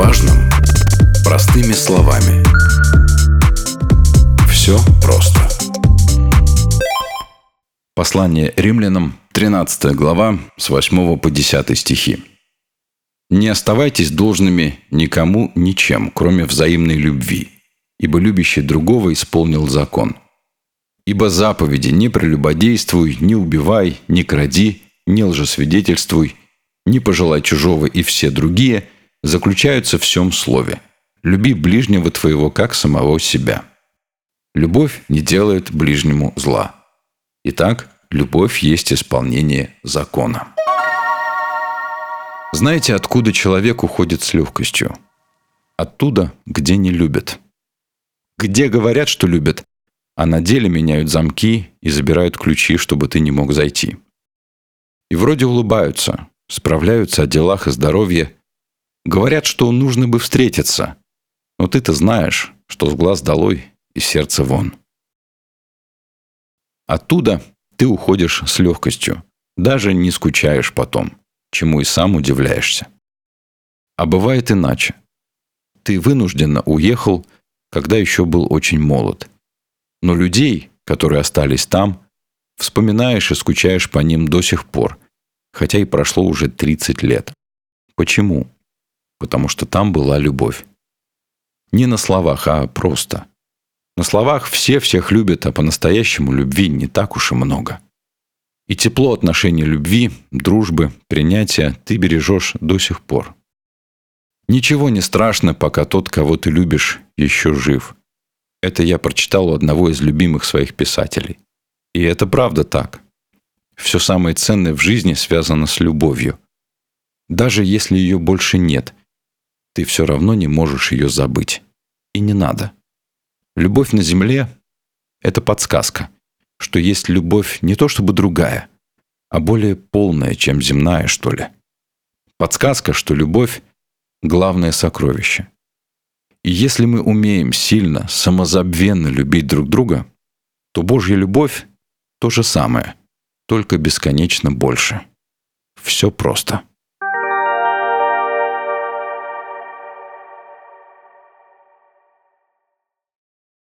важном простыми словами. Все просто. Послание римлянам, 13 глава, с 8 по 10 стихи. «Не оставайтесь должными никому ничем, кроме взаимной любви, ибо любящий другого исполнил закон. Ибо заповеди: не прелюбодействуй, не убивай, не кради, не лжесвидетельствуй, не пожелай чужого и все другие заключаются в сем слове: люби ближнего твоего, как самого себя. Любовь не делает ближнему зла. Итак, любовь есть исполнение закона». Знаете, откуда человек уходит с легкостью? Оттуда, где не любят. Где говорят, что любят, а на деле меняют замки и забирают ключи, чтобы ты не мог зайти. И вроде улыбаются, справляются о делах и здоровье, говорят, что нужно бы встретиться, но ты-то знаешь, что с глаз долой и сердце вон. Оттуда ты уходишь с легкостью, даже не скучаешь потом, чему и сам удивляешься. А бывает иначе. Ты вынужденно уехал, когда еще был очень молод. Но людей, которые остались там, вспоминаешь и скучаешь по ним до сих пор, хотя и прошло уже 30 лет. Почему? Потому что там была любовь. Не на словах, а просто. На словах все всех любят, а по-настоящему любви не так уж и много. И тепло отношений любви, дружбы, принятия ты бережешь до сих пор. Ничего не страшно, пока тот, кого ты любишь, еще жив. Это я прочитал у одного из любимых своих писателей. И это правда так. Все самое ценное в жизни связано с любовью. Даже если ее больше нет, ты все равно не можешь ее забыть. И не надо. Любовь на земле – это подсказка, что есть любовь не то чтобы другая, а более полная, чем земная, что ли. Подсказка, что любовь – главное сокровище. И если мы умеем сильно, самозабвенно любить друг друга, то Божья любовь – то же самое, только бесконечно больше. Все просто.